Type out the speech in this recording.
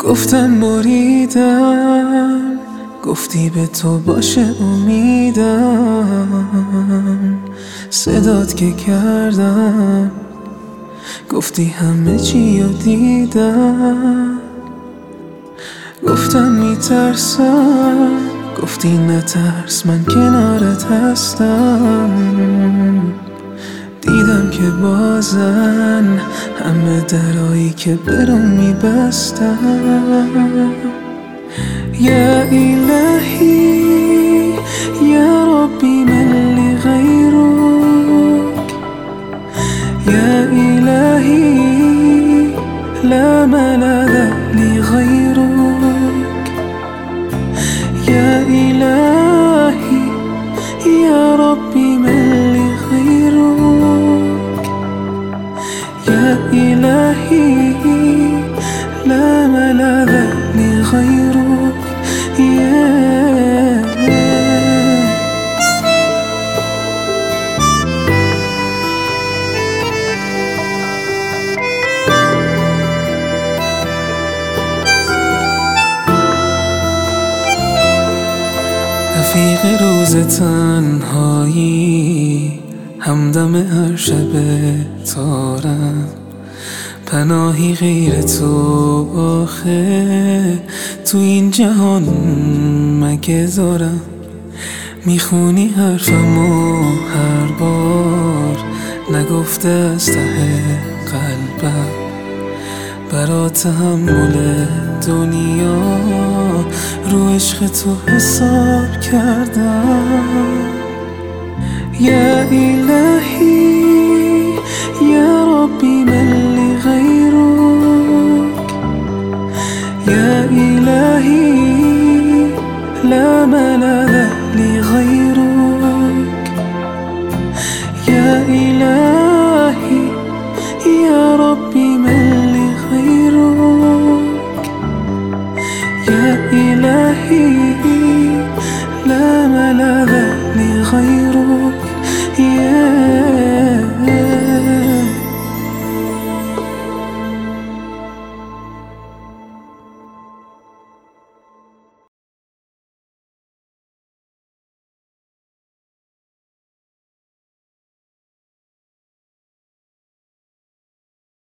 گفتم بریدم، گفتی به تو باشه امیدم. صدات که کردم، گفتی همه چی رو دیدم. گفتم میترسم، گفتی نترس من کنارت هستم. دیدم که بازن همه درایی که برام میبستم. یا الهی یا ربی من لغیرک، یا الهی لا ملذ لغیرک، یا الهی یا ربی من لغیرک، یا الهی لا ملذ لغیرک. رفیق روز تنهایی، همدم هر شب تارم. پناهی غیر تو آخه تو این جهان مگه دارم؟ میخونی حرفمو هر بار، نگفته از ته قلبم. برا تحمل دنیا رو عشق تو حساب کردم. یا الهی یا ربی من لغیرک، یا الهی